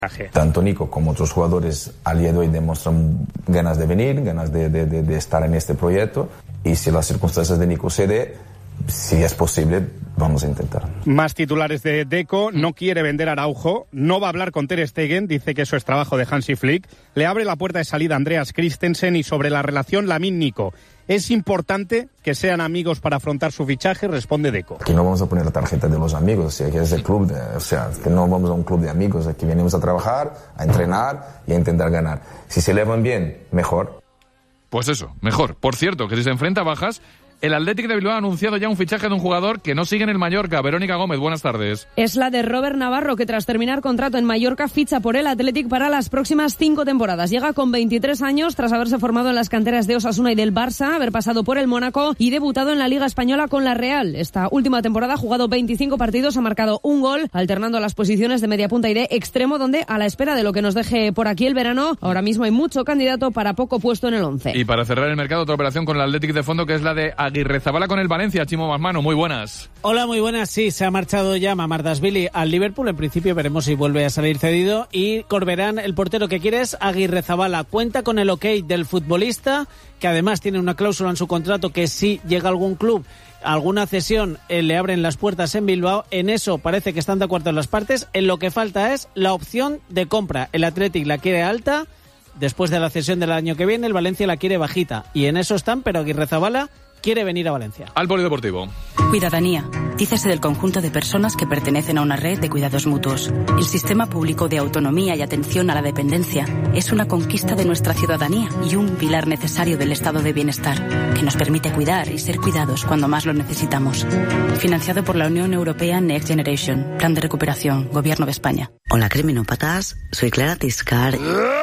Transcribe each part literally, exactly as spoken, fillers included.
Tanto Nico como otros jugadores al día de hoy demuestran ganas de venir, ganas de, de, de, de estar en este proyecto, y si las circunstancias de Nico se dé, si es posible, vamos a intentar. Más titulares de Deco. No quiere vender a Araujo, no va a hablar con Ter Stegen, dice que eso es trabajo de Hansi Flick. Le abre la puerta de salida a Andreas Christensen. Y sobre la relación Lamine-Nico, ¿es importante que sean amigos para afrontar su fichaje? Responde Deco. Aquí no vamos a poner la tarjeta de los amigos, o sea, que es el club, de, o sea, que no vamos a un club de amigos, aquí venimos a trabajar, a entrenar y a intentar ganar. Si se llevan bien, mejor. Pues eso, mejor. Por cierto, que si se enfrenta a bajas, el Athletic de Bilbao ha anunciado ya un fichaje de un jugador que no sigue en el Mallorca. Verónica Gómez, buenas tardes. Es la de Robert Navarro, que tras terminar contrato en Mallorca ficha por el Athletic para las próximas cinco temporadas. Llega con veintitrés años tras haberse formado en las canteras de Osasuna y del Barça, haber pasado por el Mónaco y debutado en la Liga Española con la Real. Esta última temporada ha jugado veinticinco partidos, ha marcado un gol, alternando las posiciones de mediapunta y de extremo, donde, a la espera de lo que nos deje por aquí el verano, ahora mismo hay mucho candidato para poco puesto en el once. Y para cerrar el mercado, otra operación con el Athletic de fondo, que es la de Aguirrezabala con el Valencia. Chimo Masmano, muy buenas. Hola, muy buenas. Sí, se ha marchado ya Mamardashvili al Liverpool. En principio veremos si vuelve a salir cedido. Y Corberán, el portero que quiere es Aguirrezabala. Cuenta con el ok del futbolista, que además tiene una cláusula en su contrato que si llega algún club, alguna cesión, eh, le abren las puertas en Bilbao. En eso parece que están de acuerdo las partes. En lo que falta es la opción de compra. El Athletic la quiere alta. Después de la cesión del año que viene, el Valencia la quiere bajita. Y en eso están, pero Aguirrezabala quiere venir a Valencia. Al polideportivo. Cuidadanía. Dícese del conjunto de personas que pertenecen a una red de cuidados mutuos. El sistema público de autonomía y atención a la dependencia es una conquista de nuestra ciudadanía y un pilar necesario del estado de bienestar, que nos permite cuidar y ser cuidados cuando más lo necesitamos. Financiado por la Unión Europea Next Generation. Plan de recuperación. Gobierno de España. Hola, criminópatas. Soy Clara Tiscar.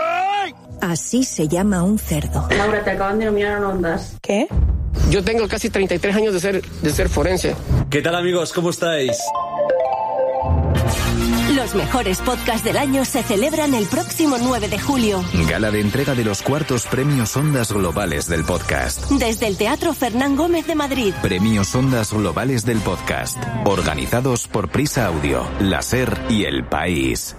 Así se llama un cerdo. Laura, te acaban de nominar a Ondas. ¿Qué? Yo tengo casi treinta y tres años de ser, de ser forense. ¿Qué tal, amigos? ¿Cómo estáis? Los mejores podcasts del año se celebran el próximo nueve de julio. Gala de entrega de los cuartos premios Ondas Globales del podcast. Desde el Teatro Fernán Gómez de Madrid. Premios Ondas Globales del podcast. Organizados por Prisa Audio, La SER y El País.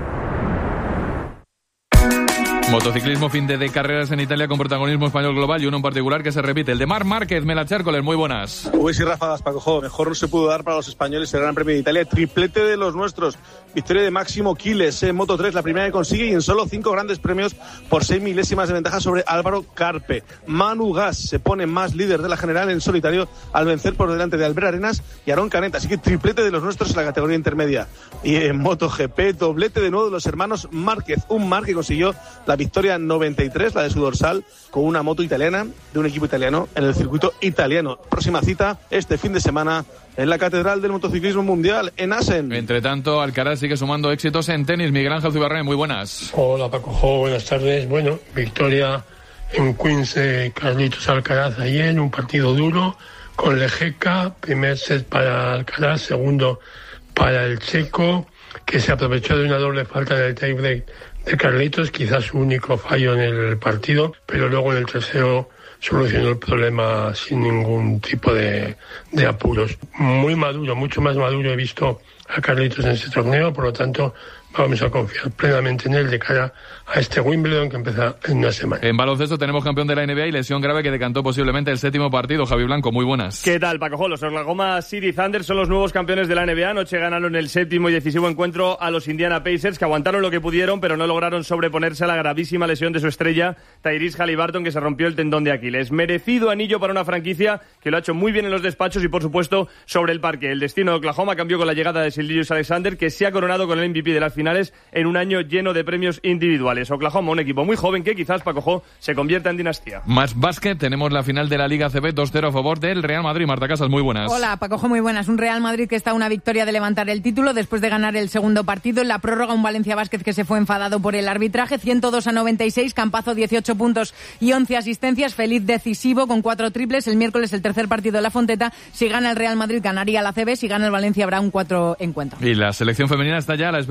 Motociclismo, fin de, de carreras en Italia con protagonismo español global y uno en particular que se repite, el de Marc Márquez. Mela Chércoles, muy buenas. Uy, sí, ráfagas, Paco Jo. Mejor no se pudo dar para los españoles el Gran Premio de Italia. Triplete de los nuestros. Victoria de Máximo Quiles en Moto tres, la primera que consigue, y en solo cinco grandes premios por seis milésimas de ventaja sobre Álvaro Carpe. Manu Gas se pone más líder de la general en solitario al vencer por delante de Albert Arenas y Aarón Canet. Así que triplete de los nuestros en la categoría intermedia. Y en MotoGP, doblete de nuevo de los hermanos Márquez. Un Marc que consiguió la victoria noventa y tres, la de su dorsal, con una moto italiana, de un equipo italiano, en el circuito italiano. Próxima cita este fin de semana en la Catedral del Motociclismo Mundial, en Assen. Entre tanto, Alcaraz sigue sumando éxitos en tenis. Miguel Ángel Zubarré, muy buenas. Hola, Paco Jo, buenas tardes. Bueno, victoria en Queens de Carlitos Alcaraz ayer, un partido duro, con Lejeca, primer set para Alcaraz, segundo para el checo, que se aprovechó de una doble falta del tiebreak de Carlitos, quizás su único fallo en el partido, pero luego en el tercero solucionó el problema sin ningún tipo de, de apuros. Muy maduro, mucho más maduro he visto a Carlitos en este torneo, por lo tanto vamos a confiar plenamente en él de cara a este Wimbledon que empieza en una semana. En baloncesto tenemos campeón de la N B A y lesión grave que decantó posiblemente el séptimo partido. Javi Blanco, muy buenas. ¿Qué tal, Paco Jo? Los Oklahoma City Thunder son los nuevos campeones de la N B A. Anoche ganaron el séptimo y decisivo encuentro a los Indiana Pacers, que aguantaron lo que pudieron, pero no lograron sobreponerse a la gravísima lesión de su estrella, Tyrese Haliburton, que se rompió el tendón de Aquiles. Merecido anillo para una franquicia que lo ha hecho muy bien en los despachos y, por supuesto, sobre el parque. El destino de Oklahoma cambió con la llegada de Gilgeous Alexander, que se ha coronado con el M V P de las finales en un año lleno de premios individuales. Oklahoma, un equipo muy joven que quizás, Paco Jo, se convierta en dinastía. Más básquet, tenemos la final de la Liga A C B, dos cero a favor del Real Madrid. Marta Casas, muy buenas. Hola, Paco Jo, muy buenas. Un Real Madrid que está a una victoria de levantar el título después de ganar el segundo partido. En la prórroga, un Valencia Basket que se fue enfadado por el arbitraje, ciento dos a noventa y seis, Campazo dieciocho puntos y once asistencias, Feliz decisivo con cuatro triples. El miércoles el tercer partido de la Fonteta. Si gana el Real Madrid ganaría la A C B, si gana el Valencia habrá un cuatro encuentro. Y la selección femenina está ya a la espera de su partido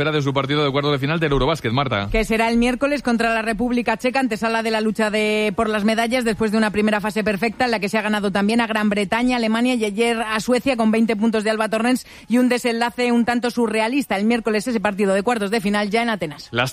partido de cuartos de final del Eurobásquet, Marta. Que será el miércoles contra la República Checa, antesala de la lucha de por las medallas, después de una primera fase perfecta en la que se ha ganado también a Gran Bretaña, Alemania y ayer a Suecia con veinte puntos de Alba Torrens y un desenlace un tanto surrealista. El miércoles ese partido de cuartos de final ya en Atenas. Las